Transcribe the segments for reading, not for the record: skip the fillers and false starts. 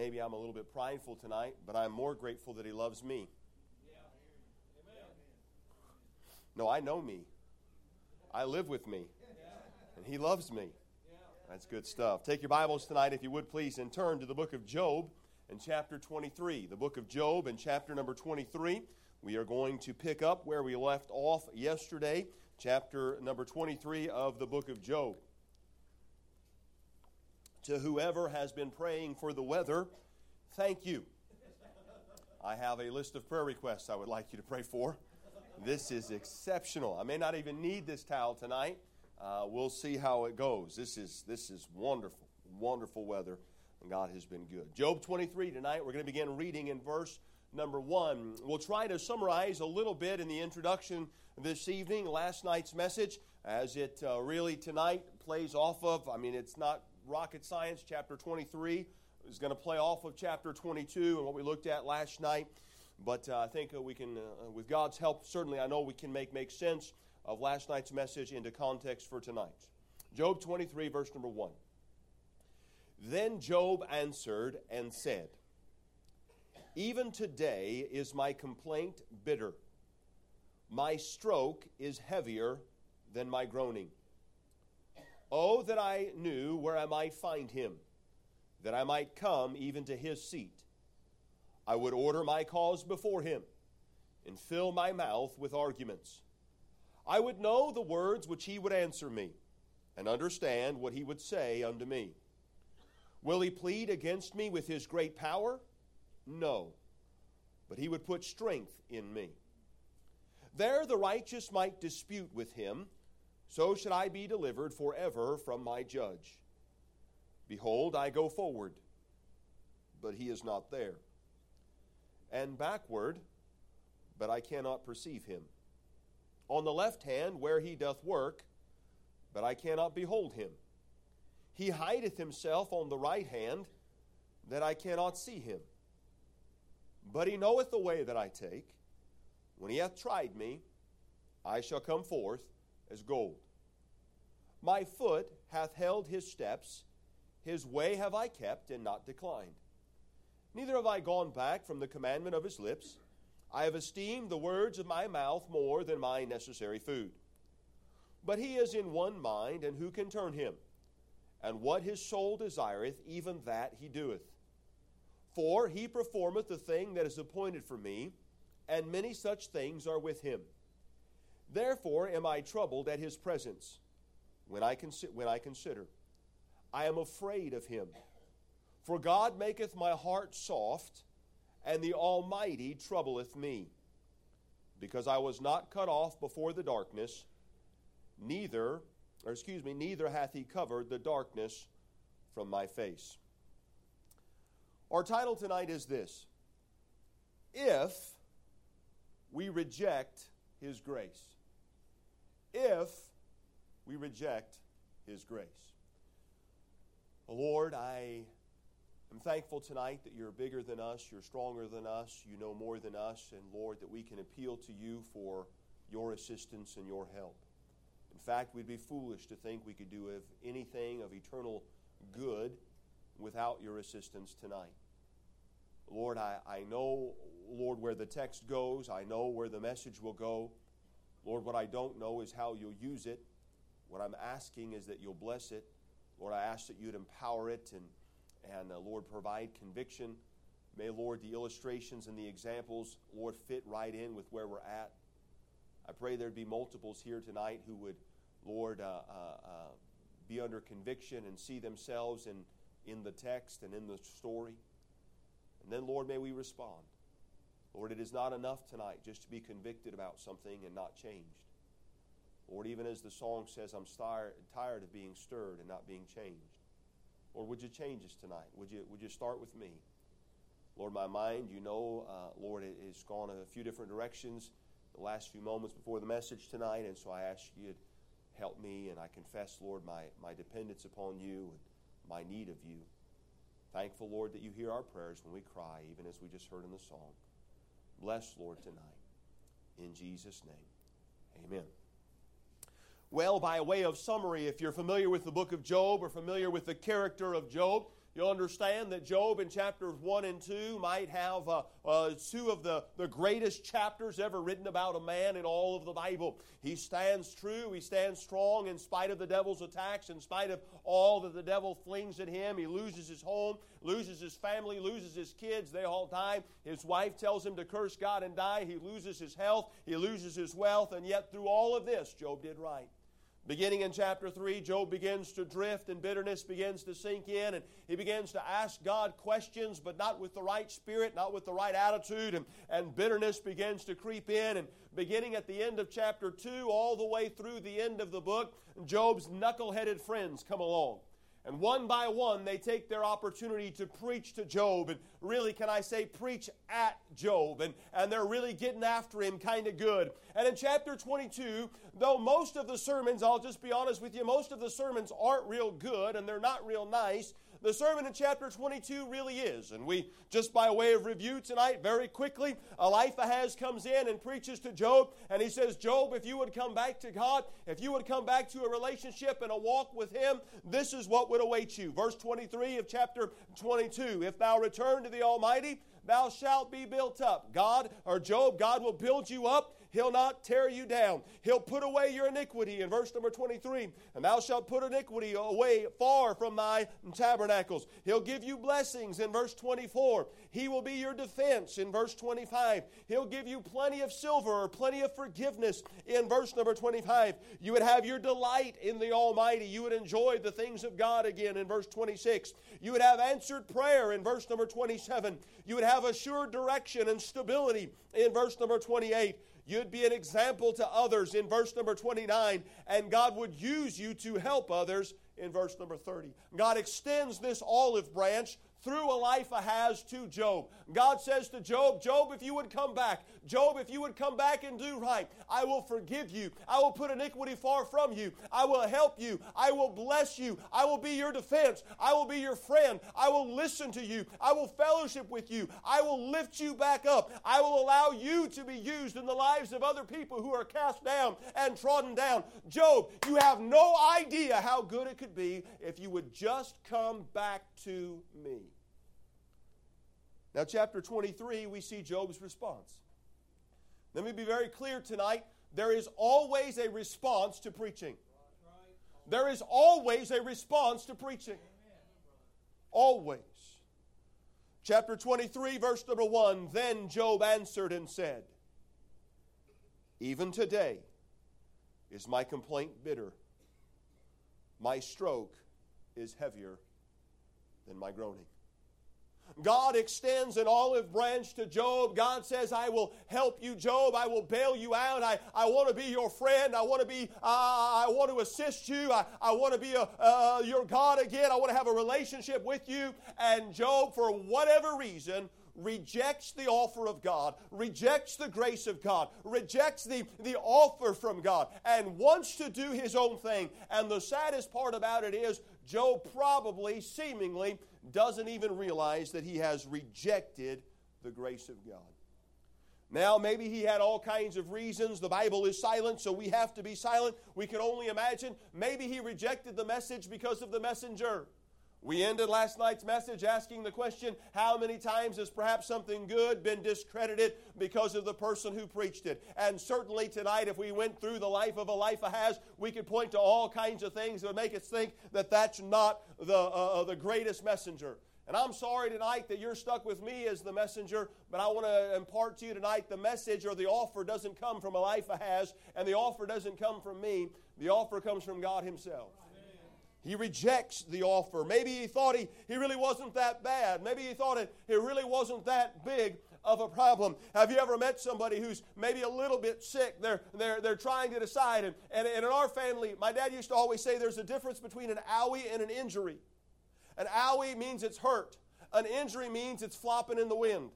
maybe I'm a little bit prideful tonight, but I'm more grateful that He loves me. No, I know me. I live with me. And He loves me. That's good stuff. Take your Bibles tonight, if you would please, and turn to the book of Job in chapter 23. The book of Job in chapter number 23. We are going to pick up where we left off yesterday, chapter number 23 of the book of Job. To whoever has been praying for the weather, thank you. I have a list of prayer requests I would like you to pray for. This is exceptional. I may not even need this towel tonight. We'll see how it goes. This is wonderful, wonderful weather, and God has been good. Job 23 tonight, we're going to begin reading in verse number 1. We'll try to summarize a little bit in the introduction this evening, last night's message, as it really tonight plays off of, it's not rocket science. Chapter 23 is going to play off of chapter 22 and what we looked at last night. But I think we can, with God's help, certainly I know we can make sense of last night's message into context for tonight. Job 23, verse number 1. Then Job answered and said, even today is my complaint bitter. My stroke is heavier than my groaning. Oh, that I knew where I might find him, that I might come even to his seat. I would order my cause before him, and fill my mouth with arguments. I would know the words which he would answer me, and understand what he would say unto me. Will he plead against me with his great power? No, but he would put strength in me. There the righteous might dispute with him, so should I be delivered forever from my judge. Behold, I go forward, but he is not there. And backward, but I cannot perceive him. On the left hand, where he doth work, but I cannot behold him. He hideth himself on the right hand, that I cannot see him. But he knoweth the way that I take. When he hath tried me, I shall come forth as gold. My foot hath held his steps, his way have I kept and not declined. Neither have I gone back from the commandment of his lips. I have esteemed the words of my mouth more than my necessary food. But he is in one mind, and who can turn him? And what his soul desireth, even that he doeth. For he performeth the thing that is appointed for me, and many such things are with him. Therefore am I troubled at his presence, when I consider. I am afraid of him. For God maketh my heart soft, and the Almighty troubleth me. Because I was not cut off before the darkness, neither hath he covered the darkness from my face. Our title tonight is this: If we reject his grace. If we reject his grace. Lord, I am thankful tonight that you're bigger than us, you're stronger than us, you know more than us, and Lord, that we can appeal to you for your assistance and your help. In fact, we'd be foolish to think we could do anything of eternal good without your assistance tonight. Lord, I know, Lord, where the text goes. I know where the message will go. Lord, what I don't know is how you'll use it. What I'm asking is that you'll bless it. Lord, I ask that you'd empower it and Lord, provide conviction. May, Lord, the illustrations and the examples, Lord, fit right in with where we're at. I pray there'd be multiples here tonight who would, Lord, be under conviction and see themselves in the text and in the story. And then, Lord, may we respond. Lord, it is not enough tonight just to be convicted about something and not changed. Lord, even as the song says, I'm tired of being stirred and not being changed. Lord, would you change us tonight? Would you start with me? Lord, my mind, Lord, it has gone a few different directions the last few moments before the message tonight, and so I ask you to help me, and I confess, Lord, my dependence upon you and my need of you. Thankful, Lord, that you hear our prayers when we cry, even as we just heard in the song. Bless, Lord, tonight. In Jesus' name, amen. Well, by way of summary, if you're familiar with the book of Job or familiar with the character of Job, You'll understand that Job in chapters 1 and 2 might have two of the greatest chapters ever written about a man in all of the Bible. He stands true, he stands strong in spite of the devil's attacks, in spite of all that the devil flings at him. He loses his home, loses his family, loses his kids. They all die. His wife tells him to curse God and die. He loses his health, he loses his wealth, and yet through all of this, Job did right. Beginning in chapter 3, Job begins to drift and bitterness begins to sink in, and he begins to ask God questions, but not with the right spirit, not with the right attitude, and bitterness begins to creep in. And beginning at the end of chapter 2, all the way through the end of the book, Job's knuckle-headed friends come along. And one by one, they take their opportunity to preach to Job. And really, can I say, preach at Job. And they're really getting after him kind of good. And in chapter 22, though most of the sermons, I'll just be honest with you, most of the sermons aren't real good and they're not real nice. The sermon in chapter 22 really is. And we, just by way of review tonight, very quickly, Eliphaz comes in and preaches to Job. And he says, Job, if you would come back to God, if you would come back to a relationship and a walk with Him, this is what would await you. Verse 23 of chapter 22, if thou return to the Almighty, thou shalt be built up. God, or Job, God will build you up. He'll not tear you down. He'll put away your iniquity in verse number 23. And thou shalt put iniquity away far from thy tabernacles. He'll give you blessings in verse 24. He will be your defense in verse 25. He'll give you plenty of silver or plenty of forgiveness in verse number 25. You would have your delight in the Almighty. You would enjoy the things of God again in verse 26. You would have answered prayer in verse number 27. You would have assured direction and stability in verse number 28. You'd be an example to others in verse number 29, and God would use you to help others in verse number 30. God extends this olive branch through Eliphaz to Job. God says to Job, Job, if you would come back, Job, if you would come back and do right, I will forgive you. I will put iniquity far from you. I will help you. I will bless you. I will be your defense. I will be your friend. I will listen to you. I will fellowship with you. I will lift you back up. I will allow you to be used in the lives of other people who are cast down and trodden down. Job, you have no idea how good it could be if you would just come back to me. Now, chapter 23, we see Job's response. Let me be very clear tonight. There is always a response to preaching. There is always a response to preaching. Always. Chapter 23, verse number 1, then Job answered and said, even today is my complaint bitter. My stroke is heavier than my groaning. God extends an olive branch to Job. God says, I will help you, Job. I will bail you out. I want to be your friend. I want to assist you. I want to be your God again. I want to have a relationship with you. And Job, for whatever reason, rejects the offer of God, rejects the grace of God, rejects the offer from God, and wants to do his own thing. And the saddest part about it is, Job probably, seemingly, doesn't even realize that he has rejected the grace of God. Now, maybe he had all kinds of reasons. The Bible is silent, so we have to be silent. We can only imagine. Maybe he rejected the message because of the messenger. We ended last night's message asking the question, how many times has perhaps something good been discredited because of the person who preached it? And certainly tonight, if we went through the life of Eliphaz, we could point to all kinds of things that would make us think that that's not the greatest messenger. And I'm sorry tonight that you're stuck with me as the messenger, but I want to impart to you tonight the message or the offer doesn't come from Eliphaz, and the offer doesn't come from me. The offer comes from God Himself. He rejects the offer. Maybe he thought he really wasn't that bad. Maybe he thought it really wasn't that big of a problem. Have you ever met somebody who's maybe a little bit sick? They're trying to decide. And in our family, my dad used to always say there's a difference between an owie and an injury. An owie means it's hurt. An injury means it's flopping in the wind.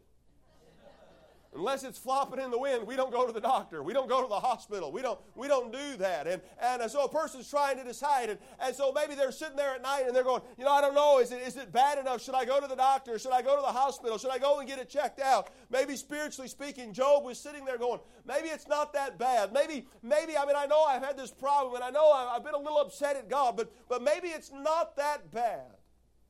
Unless it's flopping in the wind, we don't go to the doctor. We don't go to the hospital. We don't do that. And so a person's trying to decide. And so maybe they're sitting there at night and they're going, I don't know, is it bad enough? Should I go to the doctor? Should I go to the hospital? Should I go and get it checked out? Maybe spiritually speaking, Job was sitting there going, maybe it's not that bad. Maybe, I know I've had this problem and I know I've been a little upset at God, but maybe it's not that bad.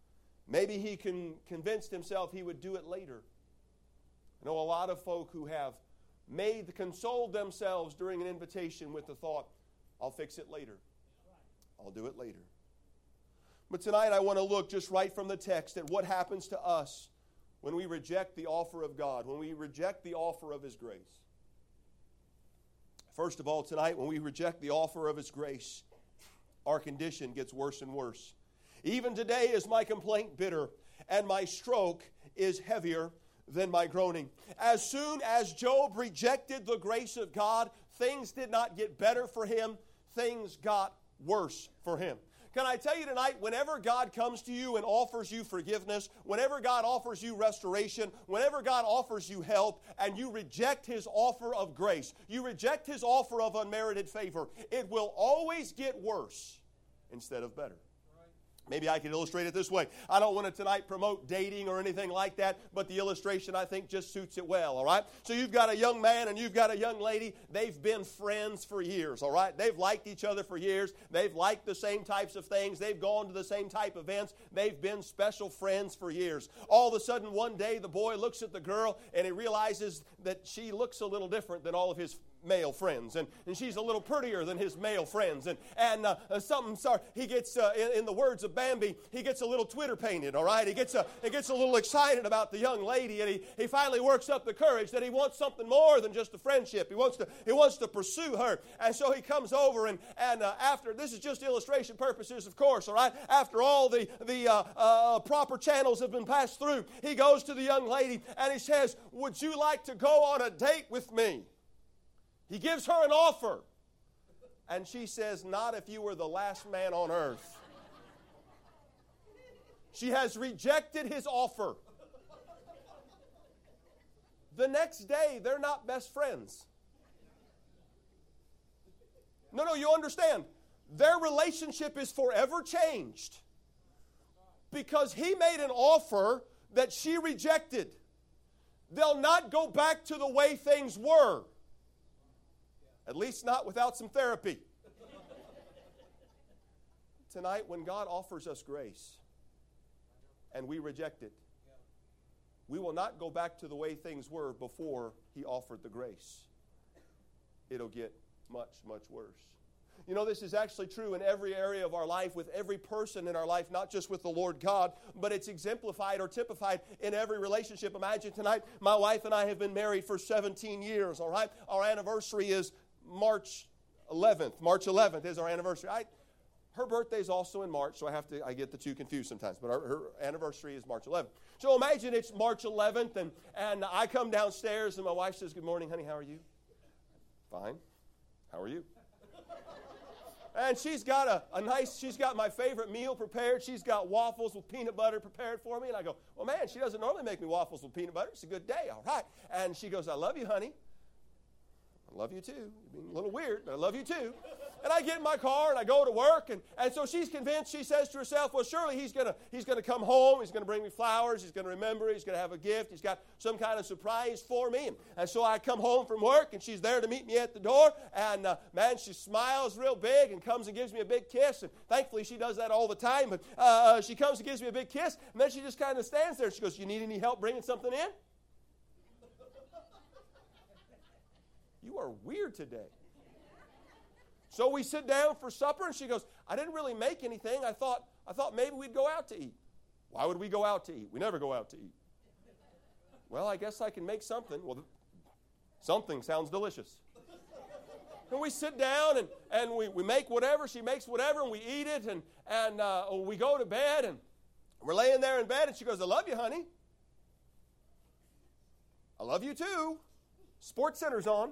Maybe he convinced himself he would do it later. I know a lot of folk who have consoled themselves during an invitation with the thought, I'll fix it later. I'll do it later. But tonight I want to look just right from the text at what happens to us when we reject the offer of God, when we reject the offer of His grace. First of all, tonight, when we reject the offer of His grace, our condition gets worse and worse. Even today is my complaint bitter, and my stroke is heavier than my groaning. As soon as Job rejected the grace of God, things did not get better for him, things got worse for him. Can I tell you tonight, whenever God comes to you and offers you forgiveness, whenever God offers you restoration, whenever God offers you help, and you reject His offer of grace, you reject His offer of unmerited favor, it will always get worse instead of better. Maybe I can illustrate it this way. I don't want to tonight promote dating or anything like that, but the illustration I think just suits it well, all right? So you've got a young man and you've got a young lady. They've been friends for years, all right? They've liked each other for years. They've liked the same types of things. They've gone to the same type of events. They've been special friends for years. All of a sudden, one day, the boy looks at the girl and he realizes that she looks a little different than all of his male friends, and she's a little prettier than his male friends, and he gets in the words of Bambi, he gets a little Twitter painted, all right? He gets a little excited about the young lady, and he finally works up the courage that he wants something more than just a friendship. He wants to pursue her, and so he comes over and after, this is just illustration purposes, of course, all right? After all the proper channels have been passed through, he goes to the young lady and he says, "Would you like to go on a date with me?" He gives her an offer. And she says, "Not if you were the last man on earth." She has rejected his offer. The next day, they're not best friends. No, you understand. Their relationship is forever changed because he made an offer that she rejected. They'll not go back to the way things were. At least not without some therapy. Tonight, when God offers us grace and we reject it, we will not go back to the way things were before He offered the grace. It'll get much, much worse. You know, this is actually true in every area of our life, with every person in our life, not just with the Lord God, but it's exemplified or typified in every relationship. Imagine tonight, my wife and I have been married for 17 years, all right? Our anniversary is March 11th. March 11th is our anniversary. Her birthday is also in March, so I get the two confused sometimes, but her anniversary is March 11th. So imagine it's March 11th, and I come downstairs, and my wife says, "Good morning, honey, how are you?" "Fine. How are you?" And she's got she's got my favorite meal prepared. She's got waffles with peanut butter prepared for me. And I go, "Well, man, she doesn't normally make me waffles with peanut butter. It's a good day, all right." And she goes, "I love you, honey." "I love you too. You're being a little weird, but I love you too." And I get in my car and I go to work, and so she's convinced. She says to herself, "Well, surely he's gonna come home. He's gonna bring me flowers. He's gonna remember. He's gonna have a gift. He's got some kind of surprise for me." And so I come home from work, and she's there to meet me at the door. And man, she smiles real big and comes and gives me a big kiss. And thankfully, she does that all the time. But she comes and gives me a big kiss, and then she just kind of stands there. She goes, "You need any help bringing something in?" "You are weird today." So we sit down for supper, and she goes, "I didn't really make anything. I thought maybe we'd go out to eat." "Why would we go out to eat? We never go out to eat." "Well, I guess I can make something." "Well, something sounds delicious." And we sit down, and we make whatever. She makes whatever, and we eat it, and we go to bed, and we're laying there in bed, and she goes, "I love you, honey." "I love you too. Sports Center's on."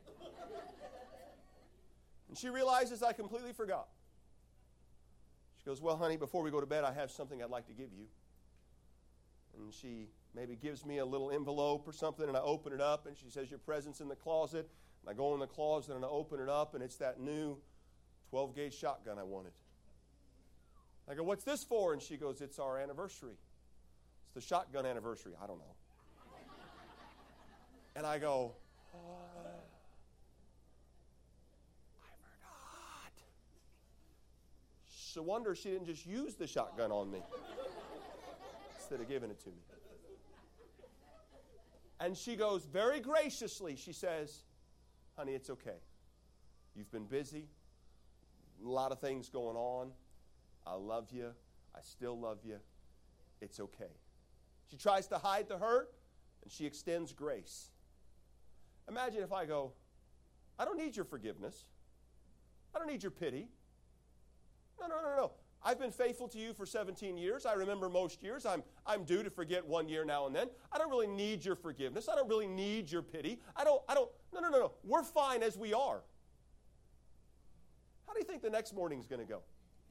And she realizes I completely forgot. She goes, "Well, honey, before we go to bed, I have something I'd like to give you." And she maybe gives me a little envelope or something, and I open it up, and she says, "Your present's in the closet." And I go in the closet, and I open it up, and it's that new 12-gauge shotgun I wanted. I go, "What's this for?" And she goes, "It's our anniversary. It's the shotgun anniversary." I don't know. And I go, It's a wonder she didn't just use the shotgun on me. that have given it to me. And she goes, very graciously, she says, honey, it's okay. You've been busy. A lot of things going on. I love you. I still love you. It's okay. She tries to hide the hurt, and she extends grace. Imagine if I go, I don't need your forgiveness. I don't need your pity. No. I've been faithful to you for 17 years. I remember most years. I'm due to forget 1 year now and then. I don't really need your forgiveness. I don't really need your pity. No. We're fine as we are. How do you think the next morning's going to go?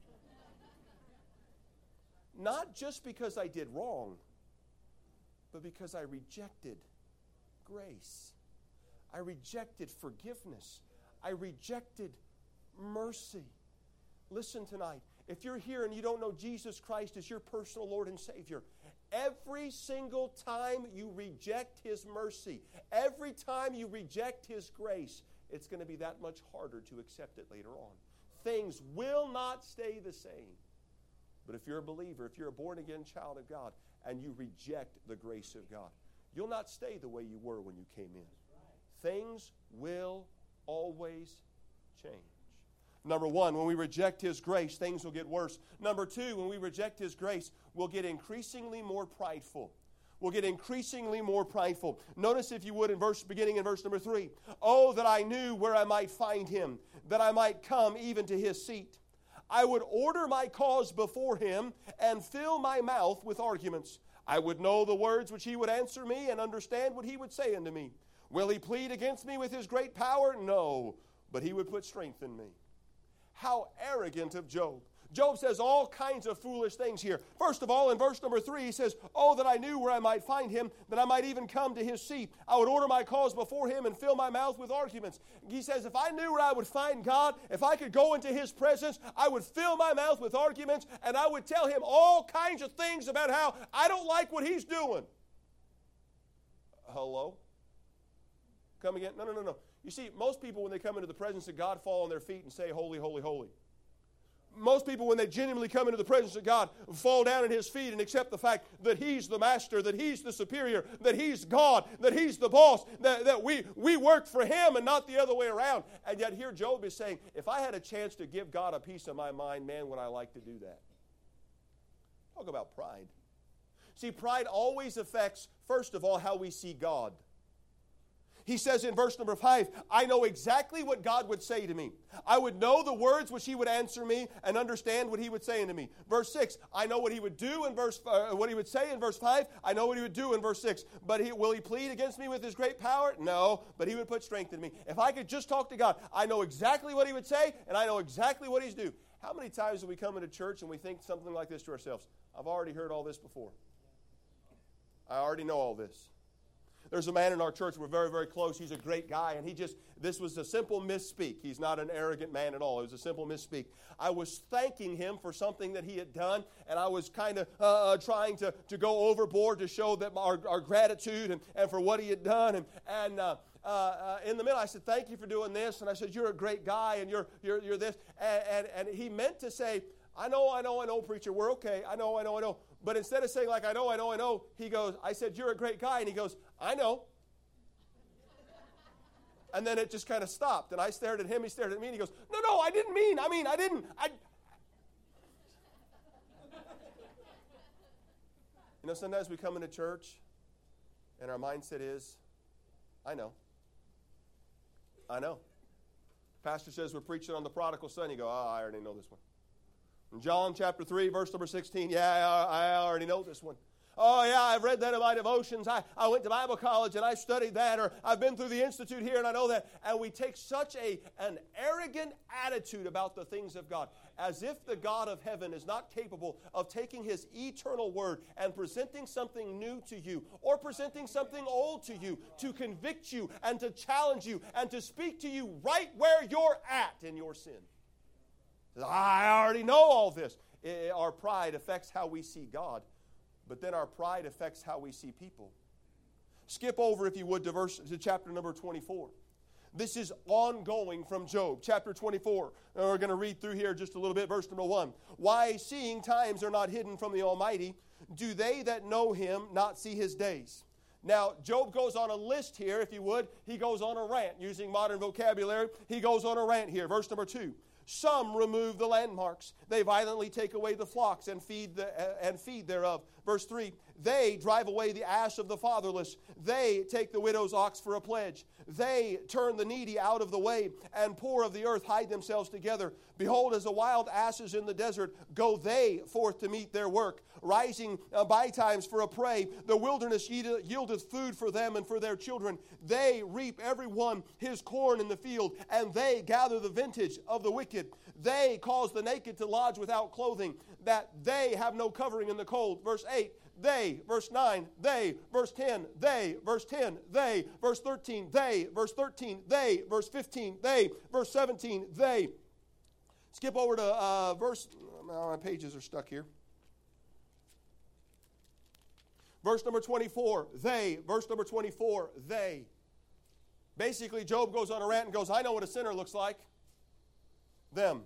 Not just because I did wrong, but because I rejected grace. I rejected forgiveness. I rejected mercy. Listen tonight. If you're here and you don't know Jesus Christ as your personal Lord and Savior, every single time you reject His mercy, every time you reject His grace, it's going to be that much harder to accept it later on. Things will not stay the same. But if you're a believer, if you're a born-again child of God, and you reject the grace of God, you'll not stay the way you were when you came in. Things will always change. Number one, when we reject His grace, things will get worse. Number two, when we reject His grace, we'll get increasingly more prideful. We'll get increasingly more prideful. Notice, if you would, beginning in verse number 3. Oh, that I knew where I might find Him, that I might come even to His seat. I would order my cause before Him and fill my mouth with arguments. I would know the words which He would answer me and understand what He would say unto me. Will He plead against me with His great power? No, but He would put strength in me. How arrogant of Job. Job says all kinds of foolish things here. First of all, in verse number 3, he says, oh, that I knew where I might find Him, that I might even come to His seat. I would order my cause before Him and fill my mouth with arguments. He says, if I knew where I would find God, if I could go into His presence, I would fill my mouth with arguments, and I would tell Him all kinds of things about how I don't like what He's doing. Hello? Come again? No. You see, most people, when they come into the presence of God, fall on their feet and say, holy, holy, holy. Most people, when they genuinely come into the presence of God, fall down at His feet and accept the fact that He's the master, that He's the superior, that He's God, that He's the boss, that we work for Him and not the other way around. And yet here Job is saying, if I had a chance to give God a piece of my mind, man, would I like to do that. Talk about pride. See, pride always affects, first of all, how we see God. He says in verse number 5, I know exactly what God would say to me. I would know the words which He would answer me and understand what He would say unto me. Verse 6, I know what He would do in what He would say in verse 5. I know what He would do in verse 6. But will He plead against me with His great power? No, but He would put strength in me. If I could just talk to God, I know exactly what He would say, and I know exactly what He's due. How many times do we come into church and we think something like this to ourselves? I've already heard all this before. I already know all this. There's a man in our church, we're very, very close. He's a great guy, and this was a simple misspeak. He's not an arrogant man at all. It was a simple misspeak. I was thanking him for something that he had done, and I was kind of trying to go overboard to show that our gratitude and for what he had done. And in the middle, I said, thank you for doing this. And I said, you're a great guy, and you're this. And he meant to say, I know, preacher, we're okay. I know. But instead of saying like, I know, he goes, I said, you're a great guy. And he goes, I know. And then it just kind of stopped. And I stared at him, he stared at me, and he goes, no, I didn't mean. You know, sometimes we come into church, and our mindset is, I know. Pastor says we're preaching on the prodigal son. You go, I already know this one. In John chapter 3, verse number 16, I already know this one. Oh, yeah, I've read that in my devotions. I went to Bible college and I studied that, or I've been through the institute here and I know that. And we take such an arrogant attitude about the things of God, as if the God of heaven is not capable of taking His eternal word and presenting something new to you, or presenting something old to you, to convict you and to challenge you and to speak to you right where you're at in your sin. I already know all this. Our pride affects how we see God, but then our pride affects how we see people. Skip over, if you would, to chapter number 24. This is ongoing from Job. Chapter 24. We're going to read through here just a little bit. Verse number 1. Why, seeing times are not hidden from the Almighty, Do they that know him not see his days? Now, Job goes on a list here, if you would. He goes on a rant, using modern vocabulary. He goes on a rant here. Verse number 2. Some remove the landmarks. They violently take away the flocks and feed thereof. Verse 3. They drive away the ass of the fatherless. They take the widow's ox for a pledge. They turn the needy out of the way, and poor of the earth hide themselves together. Behold, as the wild asses in the desert, go they forth to meet their work, rising by times for a prey. The wilderness yieldeth food for them and for their children. They reap every one his corn in the field, and they gather the vintage of the wicked. They cause the naked to lodge without clothing, that they have no covering in the cold. Verse 8. They, verse 9, they, verse 10, they, verse 10, they, verse 13, they, verse 13, they, verse 15, they, verse 17, they. Skip over to my pages are stuck here. Verse number 24, they, verse number 24, they. Basically, Job goes on a rant and goes, I know what a sinner looks like. Them.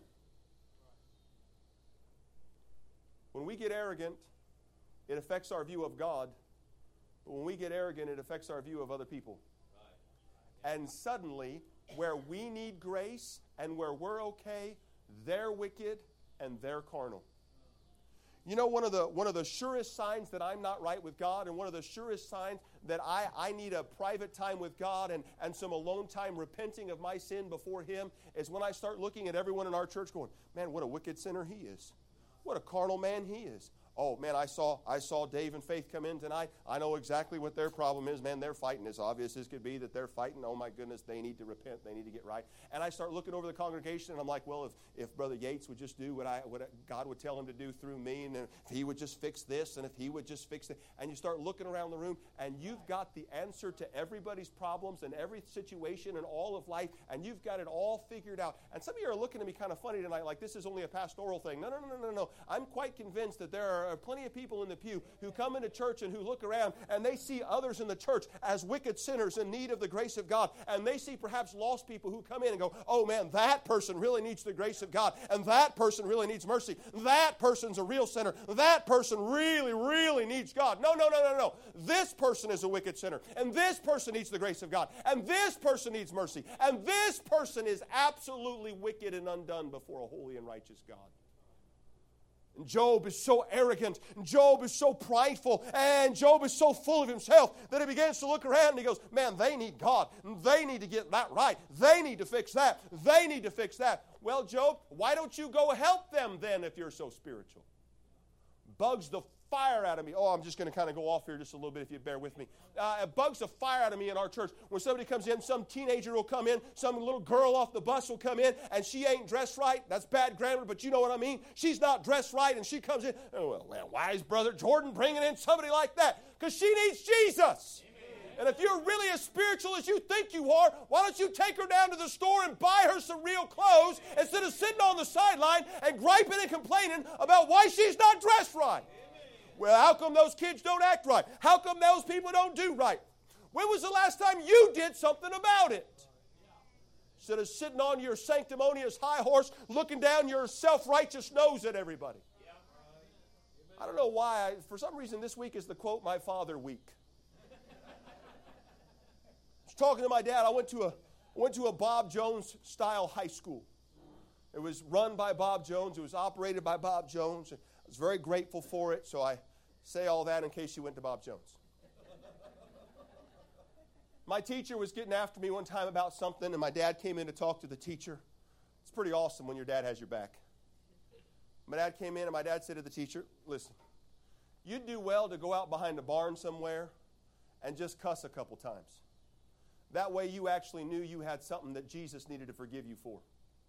When we get arrogant, it affects our view of God. But when we get arrogant, it affects our view of other people. Right. And suddenly, where we need grace and where we're okay, they're wicked and they're carnal. You know, one of the surest signs that I'm not right with God, and one of the surest signs that I need a private time with God and some alone time repenting of my sin before Him, is when I start looking at everyone in our church going, man, what a wicked sinner he is. What a carnal man he is. Oh, man, I saw Dave and Faith come in tonight. I know exactly what their problem is. Man, they're fighting. As obvious as could be that they're fighting. Oh, my goodness, they need to repent. They need to get right. And I start looking over the congregation, and I'm like, well, if Brother Yates would just do what God would tell him to do through me, and if he would just fix this, and if he would just fix it. And you start looking around the room, and you've got the answer to everybody's problems and every situation in all of life, and you've got it all figured out. And some of you are looking at me kind of funny tonight, like this is only a pastoral thing. No. I'm quite convinced that there are plenty of people in the pew who come into church and who look around and they see others in the church as wicked sinners in need of the grace of God. And they see perhaps lost people who come in and go, oh man, that person really needs the grace of God. And that person really needs mercy. That person's a real sinner. That person really, really needs God. No. This person is a wicked sinner. And this person needs the grace of God. And this person needs mercy. And this person is absolutely wicked and undone before a holy and righteous God. And Job is so arrogant, and Job is so prideful, and Job is so full of himself that he begins to look around and he goes, man, they need God, and they need to get that right. They need to fix that. They need to fix that. Well, Job, why don't you go help them then if you're so spiritual? Bugs the fire out of me. Oh, I'm just going to kind of go off here just a little bit if you bear with me. It bugs the fire out of me in our church. When somebody comes in, some teenager will come in, some little girl off the bus will come in, and she ain't dressed right. That's bad grammar, but you know what I mean. She's not dressed right, and she comes in. Oh, well, man, why is Brother Jordan bringing in somebody like that? Because she needs Jesus. And if you're really as spiritual as you think you are, why don't you take her down to the store and buy her some real clothes instead of sitting on the sideline and griping and complaining about why she's not dressed right? Well, how come those kids don't act right? How come those people don't do right? When was the last time you did something about it? Instead of sitting on your sanctimonious high horse, looking down your self-righteous nose at everybody. I don't know why. For some reason, this week is the quote my father week. I was talking to my dad. I went to a Bob Jones style high school. It was run by Bob Jones. It was operated by Bob Jones. I was very grateful for it, so I say all that in case you went to Bob Jones. My teacher was getting after me one time about something, and my dad came in to talk to the teacher. It's pretty awesome when your dad has your back. My dad came in, and my dad said to the teacher, listen, you'd do well to go out behind a barn somewhere and just cuss a couple times. That way you actually knew you had something that Jesus needed to forgive you for.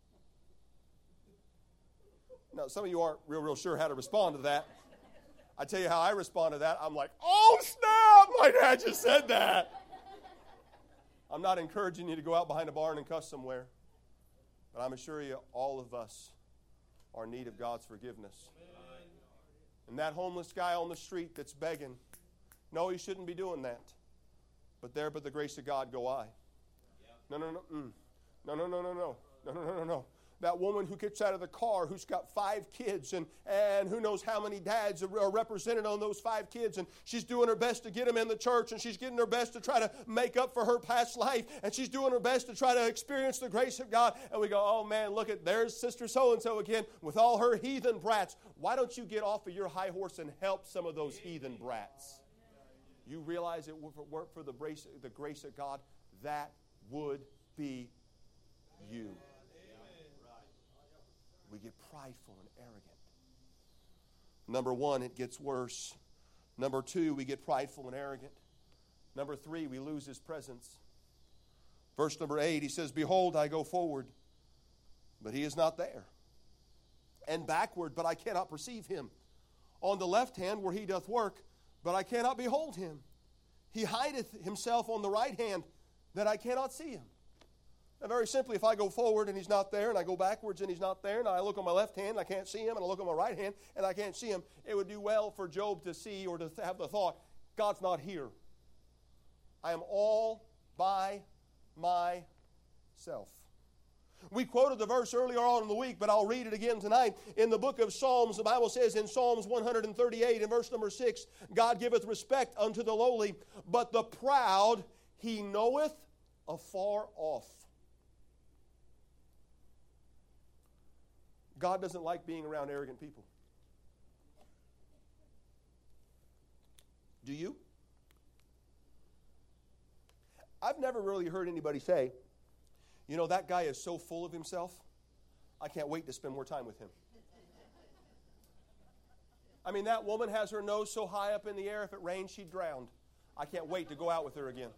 Now, some of you aren't real sure how to respond to that. I tell you how I respond to that. I'm like, oh, snap, my dad just said that. I'm not encouraging you to go out behind a barn and cuss somewhere. But I'm assuring you, all of us are in need of God's forgiveness. And that homeless guy on the street that's begging, no, he shouldn't be doing that. But there, but the grace of God go I. No. that woman who gets out of the car who's got 5 kids and who knows how many dads are represented on those 5 kids, and she's doing her best to get them in the church, and she's getting her best to try to make up for her past life, and she's doing her best to try to experience the grace of God. And we go, oh man, look at, there's Sister so-and-so again with all her heathen brats. Why don't you get off of your high horse and help some of those heathen brats? You realize if it weren't for the grace of God, that would be you. We get prideful and arrogant. Number 1, it gets worse. Number 2, we get prideful and arrogant. Number 3, we lose His presence. Verse number 8, he says, behold, I go forward, but He is not there. And backward, but I cannot perceive Him. On the left hand where He doth work, but I cannot behold Him. He hideth Himself on the right hand, that I cannot see Him. Now, very simply, if I go forward and He's not there, and I go backwards and He's not there, and I look on my left hand and I can't see Him, and I look on my right hand and I can't see Him, it would do well for Job to see or to have the thought, God's not here. I am all by myself. We quoted the verse earlier on in the week, but I'll read it again tonight. In the book of Psalms, the Bible says in Psalms 138 and verse number 6, God giveth respect unto the lowly, but the proud He knoweth afar off. God doesn't like being around arrogant people. Do you? I've never really heard anybody say, you know, that guy is so full of himself, I can't wait to spend more time with him. I mean, that woman has her nose so high up in the air, if it rained, she'd drown. I can't wait to go out with her again.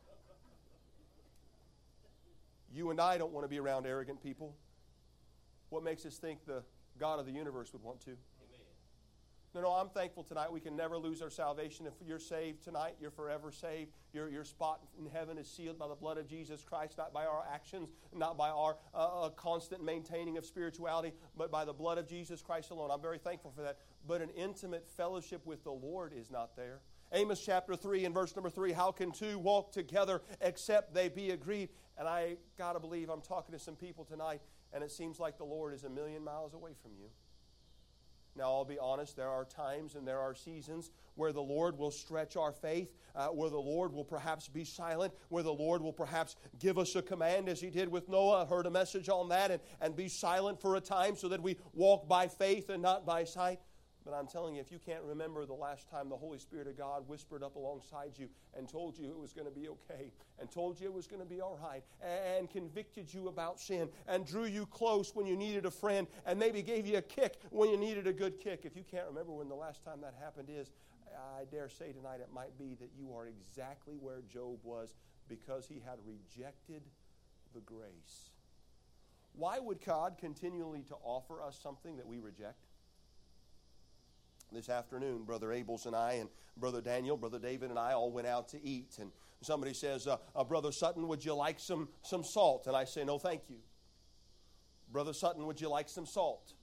You and I don't want to be around arrogant people. What makes us think the God of the universe would want to? No, I'm thankful tonight we can never lose our salvation. If you're saved tonight, you're forever saved. Your spot in heaven is sealed by the blood of Jesus Christ, not by our actions, not by our constant maintaining of spirituality, but by the blood of Jesus Christ alone. I'm very thankful for that. But an intimate fellowship with the Lord is not there. Amos chapter 3 and verse number 3, how can 2 walk together except they be agreed? And I got to believe I'm talking to some people tonight, and it seems like the Lord is a million miles away from you. Now, I'll be honest, there are times and there are seasons where the Lord will stretch our faith, where the Lord will perhaps be silent, where the Lord will perhaps give us a command as He did with Noah. I heard a message on that, and be silent for a time so that we walk by faith and not by sight. But I'm telling you, if you can't remember the last time the Holy Spirit of God whispered up alongside you and told you it was going to be okay, and told you it was going to be all right, and convicted you about sin, and drew you close when you needed a friend, and maybe gave you a kick when you needed a good kick, if you can't remember when the last time that happened is, I dare say tonight it might be that you are exactly where Job was because he had rejected the grace. Why would God continually to offer us something that we reject? This afternoon, Brother Abels and I and Brother Daniel, Brother David and I all went out to eat. And somebody says, Brother Sutton, would you like some salt? And I say, no, thank you. Brother Sutton, would you like some salt?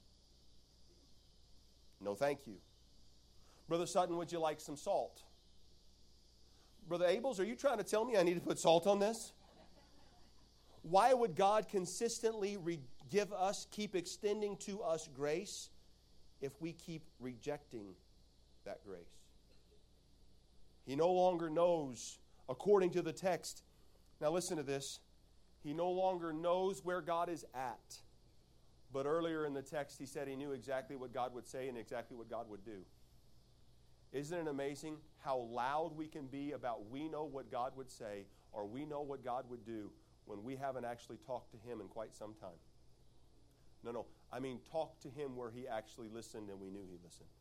No, thank you. Brother Sutton, would you like some salt? Brother Abels, are you trying to tell me I need to put salt on this? Why would God consistently keep extending to us grace if we keep rejecting that grace? He no longer knows, according to the text. Now listen to this. He no longer knows where God is at. But earlier in the text, he said he knew exactly what God would say and exactly what God would do. Isn't it amazing how loud we can be about we know what God would say or we know what God would do when we haven't actually talked to Him in quite some time? No. I mean, talk to Him where He actually listened and we knew He listened.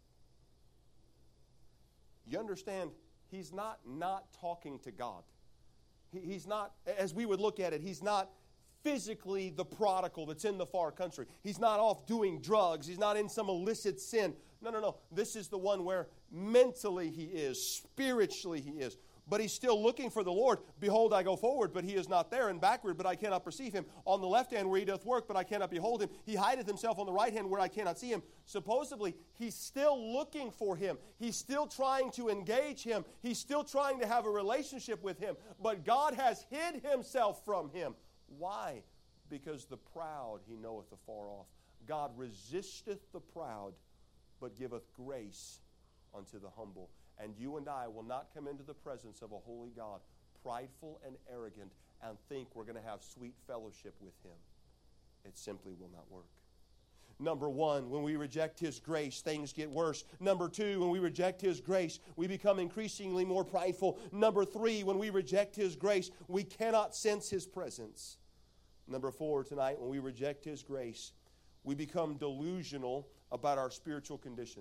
You understand, He's not talking to God. He's not, as we would look at it, He's not physically the prodigal that's in the far country. He's not off doing drugs. He's not in some illicit sin. No. This is the one where mentally He is, spiritually He is. But He's still looking for the Lord. Behold, I go forward, but He is not there, and backward, but I cannot perceive Him. On the left hand where He doth work, but I cannot behold Him. He hideth Himself on the right hand where I cannot see Him. Supposedly, He's still looking for Him. He's still trying to engage Him. He's still trying to have a relationship with Him. But God has hid Himself from him. Why? Because the proud He knoweth afar off. God resisteth the proud, but giveth grace unto the humble. And you and I will not come into the presence of a holy God, prideful and arrogant, and think we're going to have sweet fellowship with Him. It simply will not work. Number one, when we reject His grace, things get worse. Number two, when we reject His grace, we become increasingly more prideful. Number three, when we reject His grace, we cannot sense His presence. Number four, tonight, when we reject His grace, we become delusional about our spiritual condition.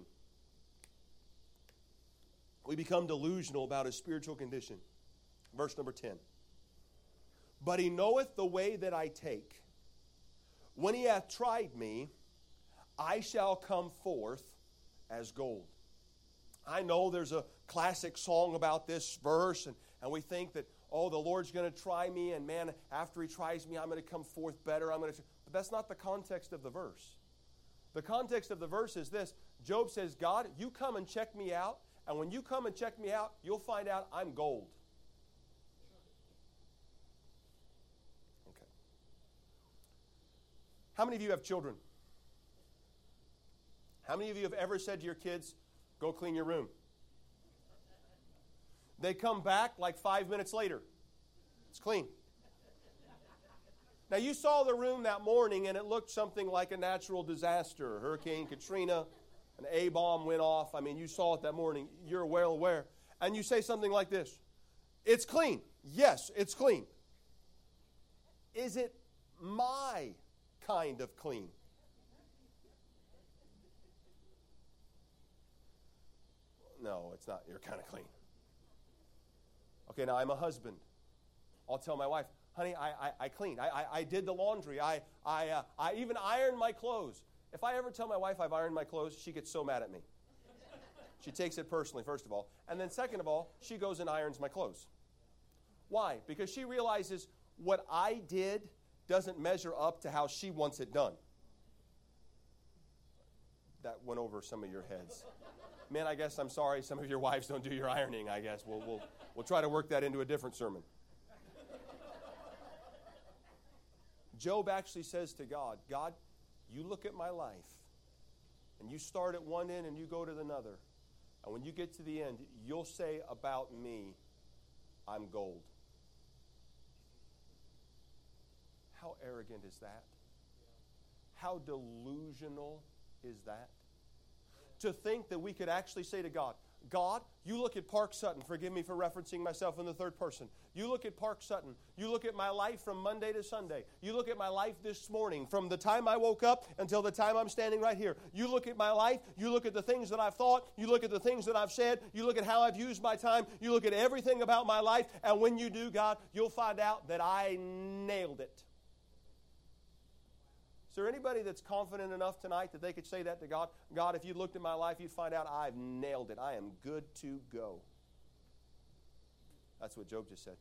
We become delusional about His spiritual condition. Verse number 10. But He knoweth the way that I take. When He hath tried me, I shall come forth as gold. I know there's a classic song about this verse, and we think that, oh, the Lord's going to try me, and man, after He tries me, I'm going to come forth better. But that's not the context of the verse. The context of the verse is this. Job says, God, you come and check me out, and when you come and check me out, you'll find out I'm gold. Okay. How many of you have children? How many of you have ever said to your kids, go clean your room? They come back like 5 minutes later. It's clean. Now, you saw the room that morning, and it looked something like a natural disaster. Hurricane Katrina, an A-bomb went off. I mean, you saw it that morning. You're well aware. And you say something like this. It's clean. Yes, it's clean. Is it my kind of clean? No, it's not your kind of clean. Okay, now I'm a husband. I'll tell my wife, honey, I cleaned. I did the laundry. I even ironed my clothes. If I ever tell my wife I've ironed my clothes, she gets so mad at me. She takes it personally, first of all. And then second of all, she goes and irons my clothes. Why? Because she realizes what I did doesn't measure up to how she wants it done. That went over some of your heads. Man, I guess I'm sorry some of your wives don't do your ironing, I guess. We'll try to work that into a different sermon. Job actually says to God, God, you look at my life, and you start at one end and you go to another. And when you get to the end, you'll say about me, I'm gold. How arrogant is that? How delusional is that? To think that we could actually say to God, God, you look at Park Sutton. Forgive me for referencing myself in the third person. You look at Park Sutton. You look at my life from Monday to Sunday. You look at my life this morning from the time I woke up until the time I'm standing right here. You look at my life. You look at the things that I've thought. You look at the things that I've said. You look at how I've used my time. You look at everything about my life. And when you do, God, you'll find out that I nailed it. Is there anybody that's confident enough tonight that they could say that to God? God, if you looked at my life, you'd find out I've nailed it. I am good to go. That's what Job just said.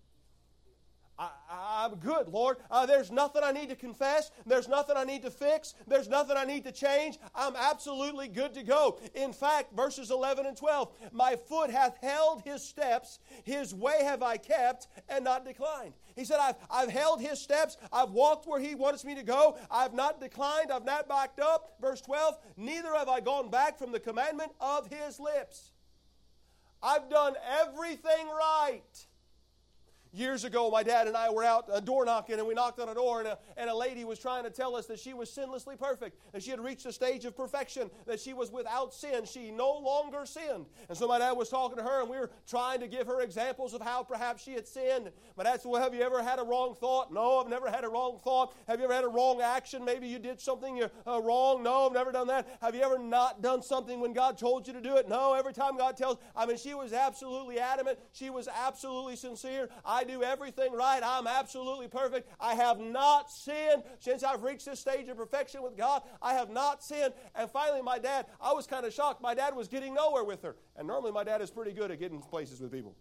I'm good, Lord. There's nothing I need to confess. There's nothing I need to fix. There's nothing I need to change. I'm absolutely good to go. In fact, verses 11 and 12, my foot hath held His steps. His way have I kept and not declined. He said, I've held His steps. I've walked where He wants me to go. I've not declined. I've not backed up. Verse 12, neither have I gone back from the commandment of His lips. I've done everything right. Years ago, my dad and I were out door knocking, and we knocked on a door, and a lady was trying to tell us that she was sinlessly perfect, and she had reached a stage of perfection, that she was without sin. She no longer sinned. And so my dad was talking to her, and we were trying to give her examples of how perhaps she had sinned. My dad said, well, have you ever had a wrong thought? No, I've never had a wrong thought. Have you ever had a wrong action? Maybe you did something wrong. No, I've never done that. Have you ever not done something when God told you to do it? No, every time God tells. She was absolutely adamant. She was absolutely sincere. I do everything right. I'm absolutely perfect. I have not sinned since I've reached this stage of perfection with God. I have not sinned. And finally, my dad, I was kind of shocked. My dad was getting nowhere with her. And normally my dad is pretty good at getting places with people.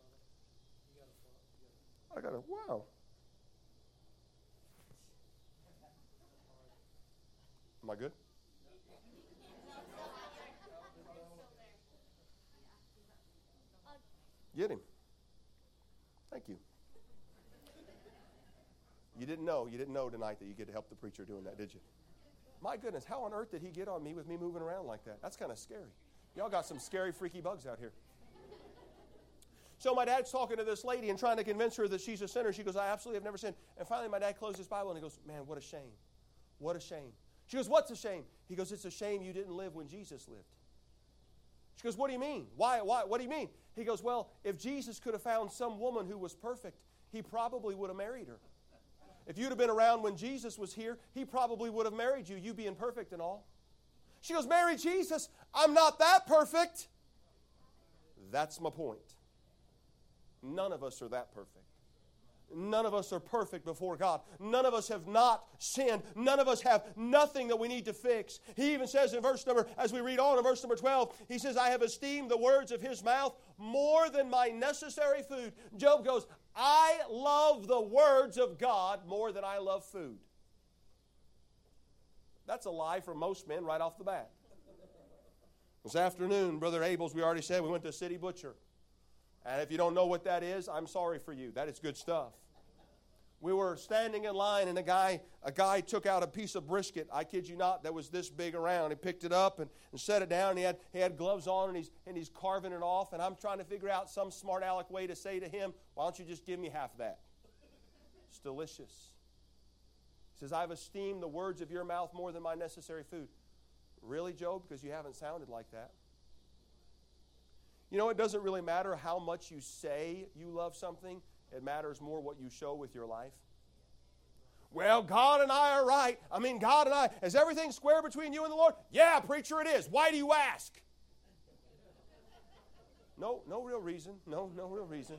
I got to, wow. Am I good? Get him. Thank you. You didn't know tonight that you get to help the preacher doing that, did you? My goodness, how on earth did he get on me with me moving around like that? That's kind of scary. Y'all got some scary, freaky bugs out here. So my dad's talking to this lady and trying to convince her that she's a sinner. She goes, I absolutely have never sinned. And finally my dad closed his Bible and he goes, man, what a shame. What a shame. She goes, what's a shame? He goes, it's a shame you didn't live when Jesus lived. She goes, what do you mean? Why? What do you mean? He goes, well, if Jesus could have found some woman who was perfect, he probably would have married her. If you'd have been around when Jesus was here, he probably would have married you, you being perfect and all. She goes, marry Jesus? I'm not that perfect. That's my point. None of us are that perfect. None of us are perfect before God. None of us have not sinned. None of us have nothing that we need to fix. He even says in as we read on in verse number 12, he says, I have esteemed the words of his mouth more than my necessary food. Job goes, I love the words of God more than I love food. That's a lie from most men right off the bat. This afternoon, Brother Abel's, we already said, we went to City Butcher. And if you don't know what that is, I'm sorry for you. That is good stuff. We were standing in line, and a guy took out a piece of brisket, I kid you not, that was this big around. He picked it up and set it down. He had gloves on, and he's carving it off. And I'm trying to figure out some smart aleck way to say to him, why don't you just give me half of that? It's delicious. He says, I've esteemed the words of your mouth more than my necessary food. Really, Job? Because you haven't sounded like that. You know, it doesn't really matter how much you say you love something. It matters more what you show with your life. Well, God and I are right. God and I. Is everything square between you and the Lord? Yeah, preacher, it is. Why do you ask? No real reason. No real reason.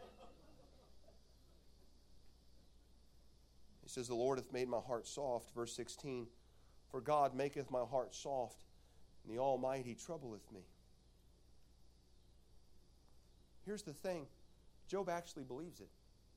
He says, the Lord hath made my heart soft. Verse 16, for God maketh my heart soft, and the Almighty troubleth me. Here's the thing. Job actually believes it.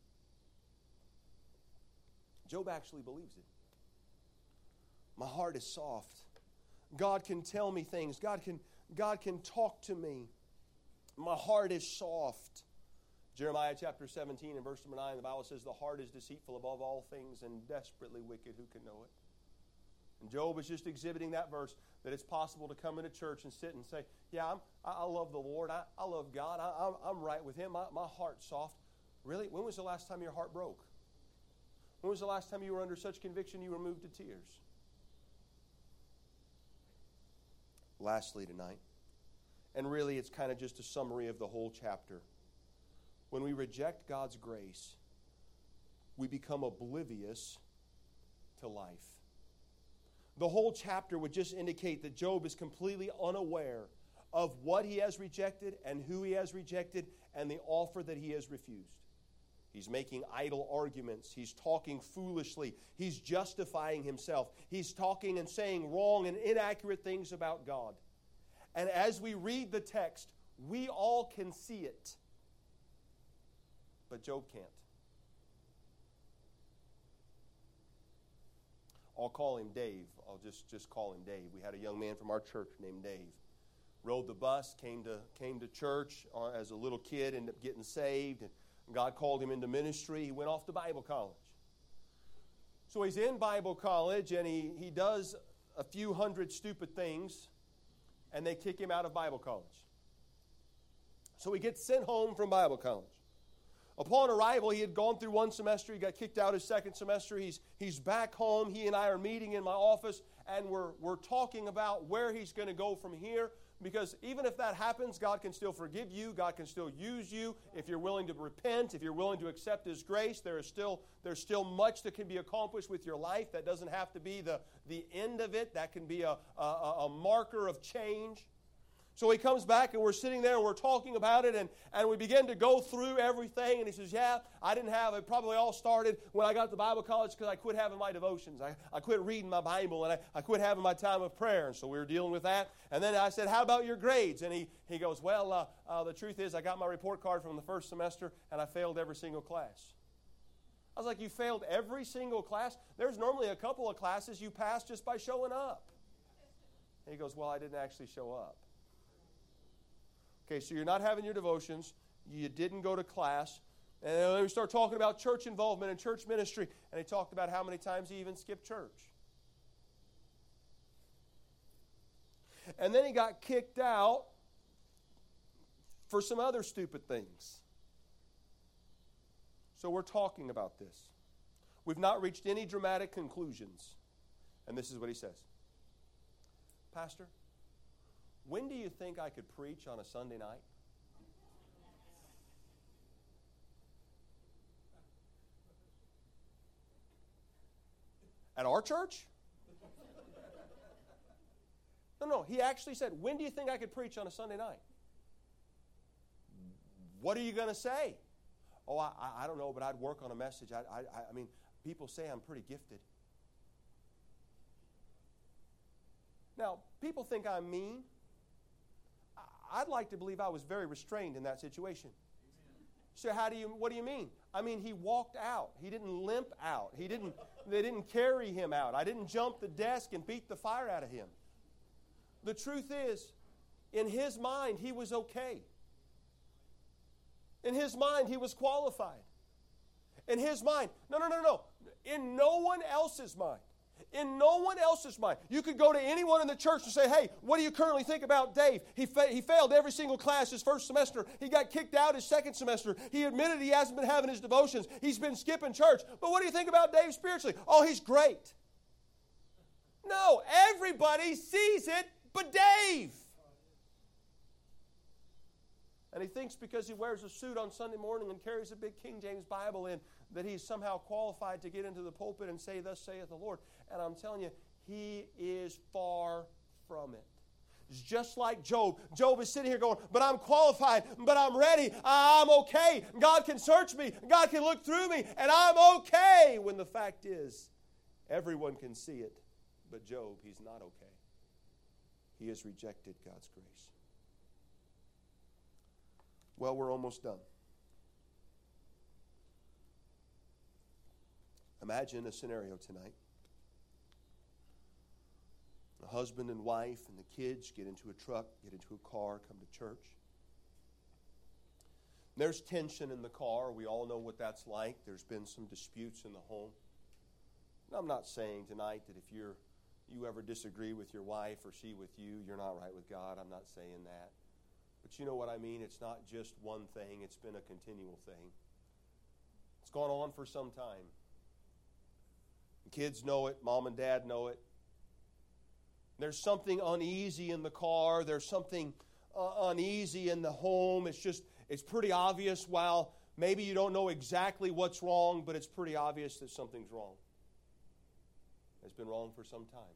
Job actually believes it. My heart is soft. God can tell me things. God can talk to me. My heart is soft. Jeremiah chapter 17 and verse number 9, the Bible says, the heart is deceitful above all things and desperately wicked. Who can know it? And Job is just exhibiting that verse, that it's possible to come into church and sit and say, yeah, I love the Lord. I love God. I'm right with Him. My heart's soft. Really? When was the last time your heart broke? When was the last time you were under such conviction you were moved to tears? Lastly tonight, and really it's kind of just a summary of the whole chapter. When we reject God's grace, we become oblivious to life. The whole chapter would just indicate that Job is completely unaware of what he has rejected and who he has rejected and the offer that he has refused. He's making idle arguments. He's talking foolishly. He's justifying himself. He's talking and saying wrong and inaccurate things about God. And as we read the text, we all can see it. But Job can't. I'll call him Dave. I'll just call him Dave. We had a young man from our church named Dave. Rode the bus, came to church as a little kid, ended up getting saved, and God called him into ministry. He went off to Bible college. So he's in Bible college, and he does a few hundred stupid things, and they kick him out of Bible college. So he gets sent home from Bible college. Upon arrival, he had gone through one semester. He got kicked out his second semester. He's back home. He and I are meeting in my office, and we're talking about where he's going to go from here. Because even if that happens, God can still forgive you. God can still use you if you're willing to repent, if you're willing to accept His grace. There's still much that can be accomplished with your life. That doesn't have to be the end of it. That can be a marker of change. So he comes back, and we're sitting there, and we're talking about it, and we begin to go through everything. And he says, yeah, I didn't have it. Probably all started when I got to Bible college because I quit having my devotions. I quit reading my Bible, and I quit having my time of prayer. And so we were dealing with that. And then I said, how about your grades? And he goes, well, the truth is I got my report card from the first semester, and I failed every single class. I was like, you failed every single class? There's normally a couple of classes you pass just by showing up. And he goes, well, I didn't actually show up. Okay, so you're not having your devotions. You didn't go to class. And then we start talking about church involvement and church ministry. And he talked about how many times he even skipped church. And then he got kicked out for some other stupid things. So we're talking about this. We've not reached any dramatic conclusions. And this is what he says. Pastor, when do you think I could preach on a Sunday night? At our church? No, he actually said, when do you think I could preach on a Sunday night? What are you going to say? Oh, I don't know, but I'd work on a message. I mean, people say I'm pretty gifted. Now, people think I'm mean. I'd like to believe I was very restrained in that situation. So what do you mean? I mean, he walked out. He didn't limp out. They didn't carry him out. I didn't jump the desk and beat the fire out of him. The truth is, in his mind, he was okay. In his mind, he was qualified. In his mind, no. In no one else's mind. In no one else's mind. You could go to anyone in the church and say, hey, what do you currently think about Dave? He failed every single class his first semester. He got kicked out his second semester. He admitted he hasn't been having his devotions. He's been skipping church. But what do you think about Dave spiritually? Oh, he's great. No, everybody sees it but Dave. And he thinks because he wears a suit on Sunday morning and carries a big King James Bible in, that he's somehow qualified to get into the pulpit and say, thus saith the Lord. And I'm telling you, he is far from it. It's just like Job. Job is sitting here going, but I'm qualified, but I'm ready, I'm okay. God can search me, God can look through me, and I'm okay. When the fact is, everyone can see it, but Job, he's not okay. He has rejected God's grace. Well, we're almost done. Imagine a scenario tonight. A husband and wife and the kids get into a truck, get into a car, come to church. There's tension in the car. We all know what that's like. There's been some disputes in the home. And I'm not saying tonight that if you ever disagree with your wife or she with you, you're not right with God. I'm not saying that. But you know what I mean? It's not just one thing. It's been a continual thing. It's gone on for some time. The kids know it. Mom and dad know it. There's something uneasy in the car. There's something uneasy in the home. It's pretty obvious. While maybe you don't know exactly what's wrong, but it's pretty obvious that something's wrong. It's been wrong for some time.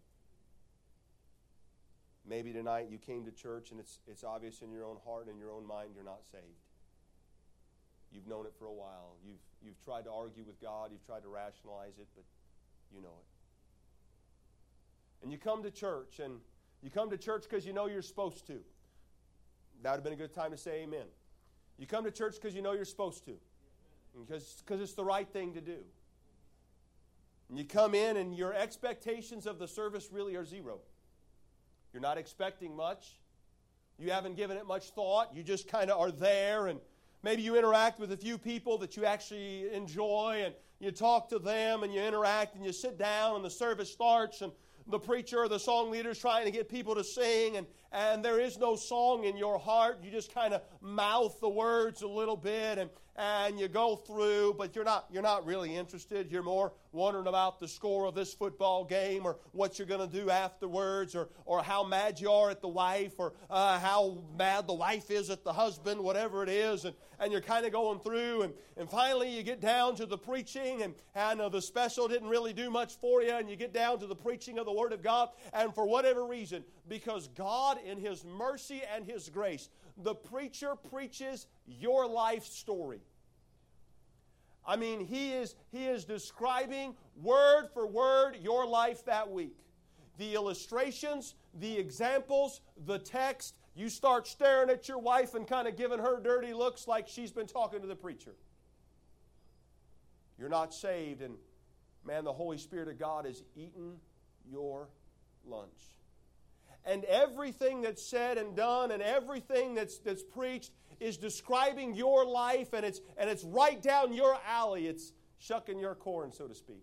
Maybe tonight you came to church and it's obvious in your own heart and your own mind you're not saved. You've known it for a while. You've tried to argue with God. You've tried to rationalize it, but you know it. And you come to church, and you come to church because you know you're supposed to. That would have been a good time to say amen. You come to church because you know you're supposed to. Because it's the right thing to do. And you come in and your expectations of the service really are zero. You're not expecting much. You haven't given it much thought. You just kind of are there, and maybe you interact with a few people that you actually enjoy, and you talk to them, and you interact, and you sit down, and the service starts, and the preacher or the song leader is trying to get people to sing, and there is no song in your heart. You just kind of mouth the words a little bit, and you go through, but you're not really interested. You're more wondering about the score of this football game, or what you're going to do afterwards, or how mad you are at the wife, or how mad the wife is at the husband, whatever it is, and you're kind of going through, and finally you get down to the preaching, and the special didn't really do much for you, and you get down to the preaching of the Word of God, and for whatever reason, because God in His mercy and His grace, the preacher preaches your life story. I mean, he is describing word for word your life that week. The illustrations, the examples, the text. You start staring at your wife and kind of giving her dirty looks like she's been talking to the preacher. You're not saved, and man, the Holy Spirit of God has eaten your lunch. And everything that's said and done and everything that's preached is describing your life, and it's right down your alley. It's shucking your corn, so to speak.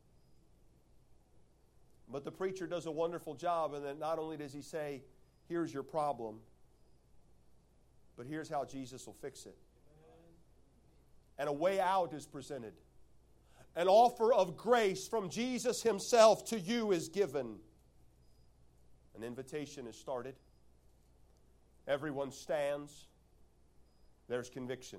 But the preacher does a wonderful job, and then not only does he say, here's your problem, but here's how Jesus will fix it. And a way out is presented. An offer of grace from Jesus Himself to you is given. An invitation is started. Everyone stands. There's conviction.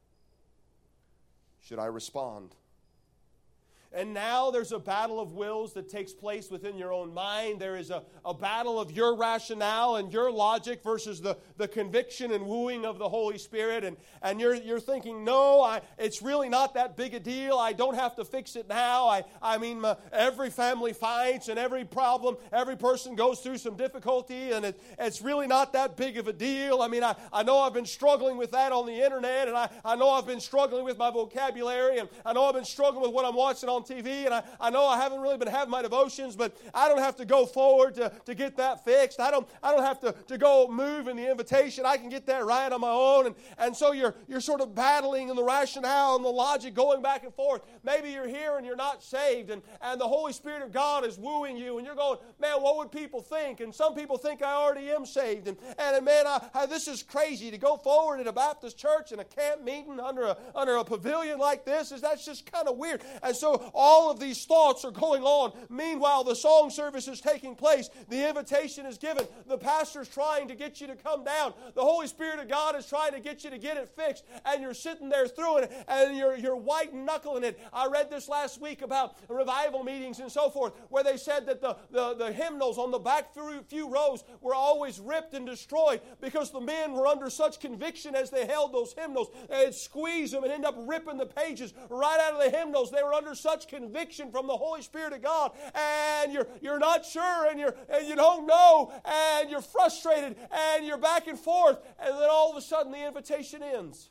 Should I respond? And now there's a battle of wills that takes place within your own mind. There is a battle of your rationale and your logic versus the conviction and wooing of the Holy Spirit. And you're thinking, no, it's really not that big a deal. I don't have to fix it now. I mean, every family fights and every problem, every person goes through some difficulty, and it's really not that big of a deal. I mean, I know I've been struggling with that on the internet, and I know I've been struggling with my vocabulary, and I know I've been struggling with what I'm watching on TV, and I know I haven't really been having my devotions, but I don't have to go forward to get that fixed. I don't have to go move in the invitation. I can get that right on my own. And so you're sort of battling in the rationale and the logic, going back and forth. Maybe you're here and you're not saved, and the Holy Spirit of God is wooing you, and you're going, man, what would people think? And some people think I already am saved. And man, this is crazy to go forward in a Baptist church in a camp meeting under a pavilion like this. That's just kind of weird. And so all of these thoughts are going on. Meanwhile, the song service is taking place. The invitation is given. The pastor's trying to get you to come down. The Holy Spirit of God is trying to get you to get it fixed. And you're sitting there through it, and you're white-knuckling it. I read this last week about revival meetings and so forth, where they said that the hymnals on the back few rows were always ripped and destroyed because the men were under such conviction as they held those hymnals. They'd squeeze them and end up ripping the pages right out of the hymnals. They were under such conviction from the Holy Spirit of God, and you're not sure, and you don't know, and you're frustrated, and you're back and forth, and then all of a sudden the invitation ends.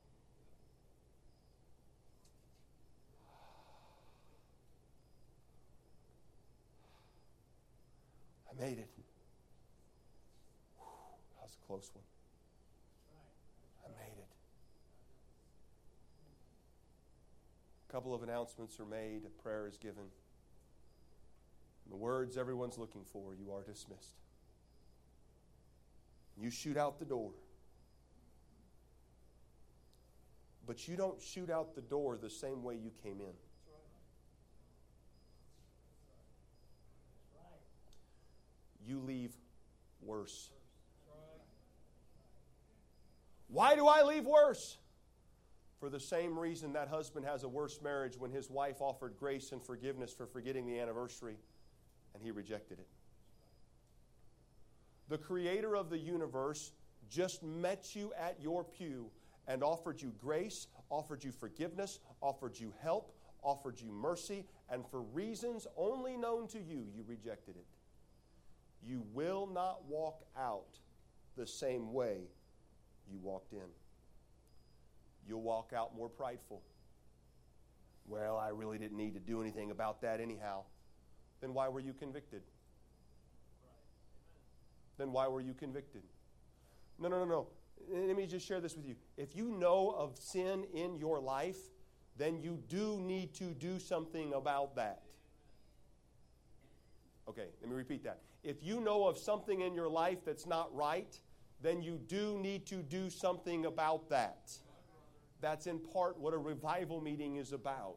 I made it. That was a close one. I made it. A couple of announcements are made. A prayer is given. The words everyone's looking for, you are dismissed. You shoot out the door. But you don't shoot out the door the same way you came in. You leave worse. Why do I leave worse? For the same reason that husband has a worse marriage when his wife offered grace and forgiveness for forgetting the anniversary and he rejected it. The Creator of the universe just met you at your pew and offered you grace, offered you forgiveness, offered you help, offered you mercy, and for reasons only known to you, you rejected it. You will not walk out the same way you walked in. You'll walk out more prideful. Well, I really didn't need to do anything about that anyhow. Then why were you convicted? Then why were you convicted? No. Let me just share this with you. If you know of sin in your life, then you do need to do something about that. Okay, let me repeat that. If you know of something in your life that's not right, then you do need to do something about that. That's in part what a revival meeting is about.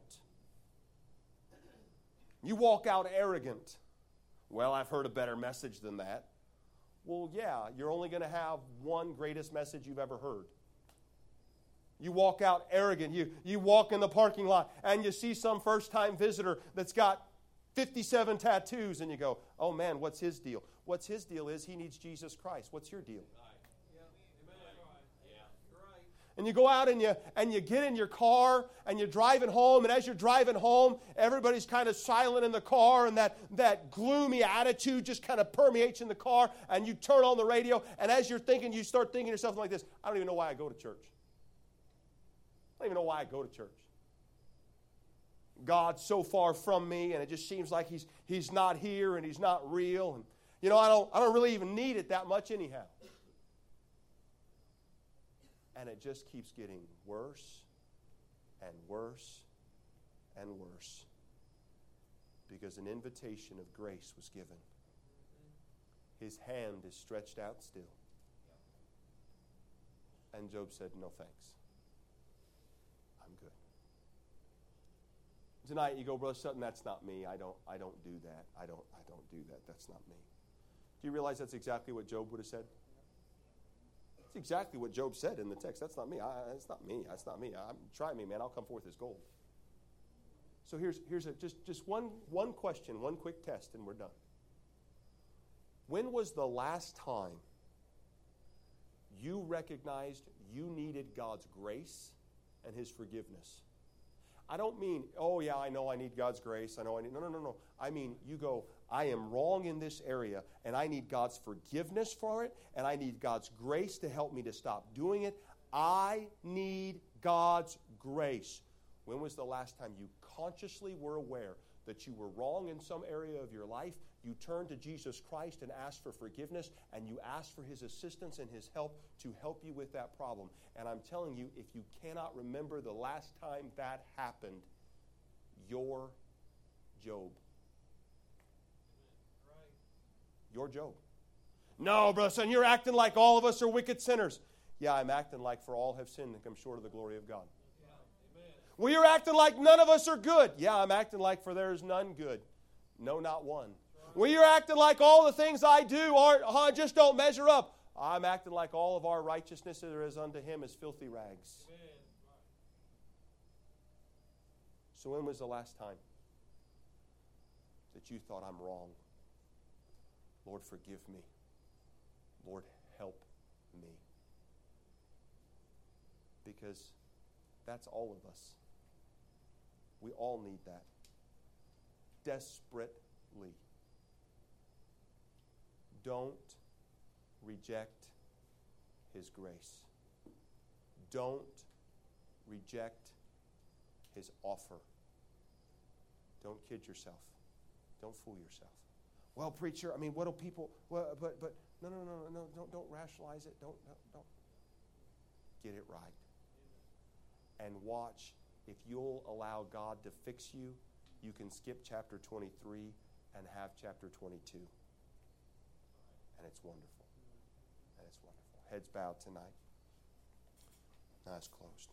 You walk out arrogant. Well, I've heard a better message than that. Well, yeah, you're only going to have one greatest message you've ever heard. You walk out arrogant. You walk in the parking lot and you see some first-time visitor that's got 57 tattoos, and you go, oh man, what's his deal? What's his deal is he needs Jesus Christ. What's your deal? And you go out and you get in your car and you're driving home, and as you're driving home, everybody's kind of silent in the car, and that gloomy attitude just kind of permeates in the car, and you turn on the radio, and as you're thinking, you start thinking to yourself like this, I don't even know why I go to church. I don't even know why I go to church. God's so far from me, and it just seems like he's not here and he's not real. And I don't really even need it that much anyhow. And it just keeps getting worse and worse and worse. Because an invitation of grace was given. His hand is stretched out still. And Job said, no thanks. I'm good. Tonight you go, Brother Sutton, that's not me. I don't do that. I don't do that. That's not me. Do you realize that's exactly what Job would have said? That's exactly what Job said in the text. That's not me. It's not me. That's not me. Try me, man. I'll come forth as gold. So here's just one question, one quick test, and we're done. When was the last time you recognized you needed God's grace and His forgiveness? I don't mean, oh yeah, I know I need God's grace. I know I need, no. I mean, you go, I am wrong in this area, and I need God's forgiveness for it, and I need God's grace to help me to stop doing it. I need God's grace. When was the last time you consciously were aware that you were wrong in some area of your life? You turned to Jesus Christ and asked for forgiveness, and you asked for His assistance and His help to help you with that problem. And I'm telling you, if you cannot remember the last time that happened, you're Job. You're Job. No, brother, son, you're acting like all of us are wicked sinners. Yeah, I'm acting like for all have sinned and come short of the glory of God. Well, you're acting like none of us are good. Yeah, I'm acting like for there is none good. No, not one. Well, you're acting like all the things I do just don't measure up. I'm acting like all of our righteousness is unto Him as filthy rags. So when was the last time that you thought, I'm wrong? Lord, forgive me. Lord, help me. Because that's all of us. We all need that. Desperately. Don't reject His grace. Don't reject His offer. Don't kid yourself. Don't fool yourself. Well, preacher, I mean, what do people? Well, but no. Don't rationalize it. Don't. Get it right. And watch. If you'll allow God to fix you, you can skip chapter 23 and have chapter 22. And it's wonderful. And it's wonderful. Heads bowed tonight. Eyes closed.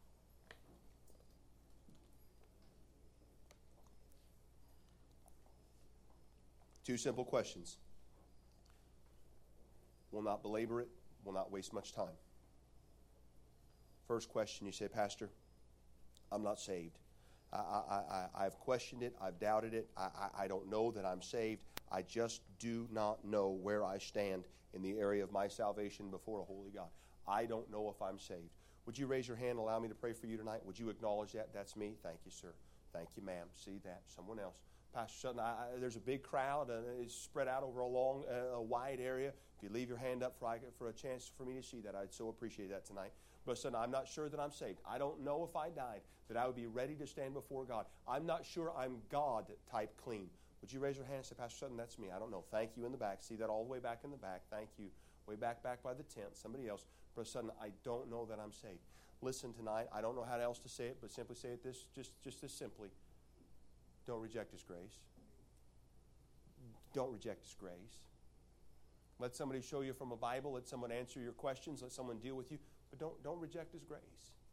Two simple questions. We'll not belabor it. We'll not waste much time. First question, you say, Pastor, I'm not saved. I've questioned it. I've doubted it. I don't know that I'm saved. I just do not know where I stand in the area of my salvation before a holy God. I don't know if I'm saved. Would you raise your hand and allow me to pray for you tonight? Would you acknowledge that? That's me. Thank you, sir. Thank you, ma'am. See that? Someone else. Pastor Sutton, there's a big crowd. It's spread out over a wide area. If you leave your hand up for a chance for me to see that, I'd so appreciate that tonight. But son, I'm not sure that I'm saved. I don't know if I died that I would be ready to stand before God. I'm not sure I'm God-type clean. Would you raise your hand and say, Pastor Sutton, that's me. I don't know. Thank you in the back. See that all the way back in the back. Thank you. Way back by the tent. Somebody else. Brother Sutton, I don't know that I'm saved. Listen tonight. I don't know how else to say it, but simply say it just this simply. Don't reject His grace. Don't reject His grace. Let somebody show you from a Bible. Let someone answer your questions. Let someone deal with you. But don't reject His grace.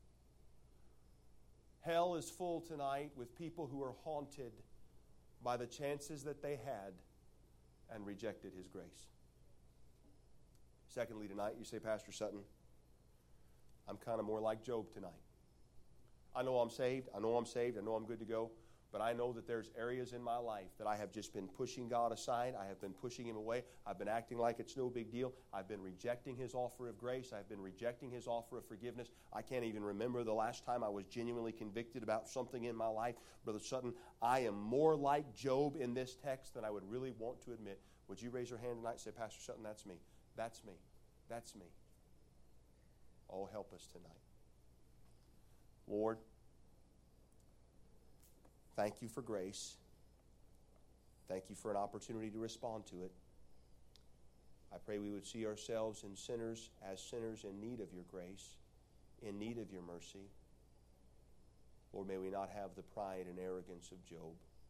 Hell is full tonight with people who are haunted by the chances that they had and rejected His grace. Secondly, tonight, you say, Pastor Sutton, I'm kind of more like Job tonight. I know I'm saved. I know I'm good to go. But I know that there's areas in my life that I have just been pushing God aside. I have been pushing Him away. I've been acting like it's no big deal. I've been rejecting His offer of grace. I've been rejecting His offer of forgiveness. I can't even remember the last time I was genuinely convicted about something in my life. Brother Sutton, I am more like Job in this text than I would really want to admit. Would you raise your hand tonight and say, Pastor Sutton, that's me. That's me. That's me. Oh, help us tonight. Lord, thank you for grace. Thank you for an opportunity to respond to it. I pray we would see ourselves as sinners in need of your grace. in need of your mercy. Lord, may we not have the pride and arrogance of Job.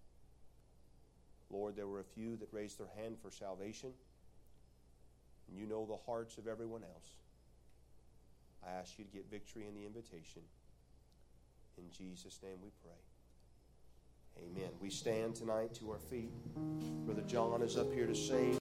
Lord, there were a few that raised their hand for salvation, and you know the hearts of everyone else. I ask you to get victory in the invitation. In Jesus' name we pray. Amen. We stand tonight to our feet. Brother John is up here to sing.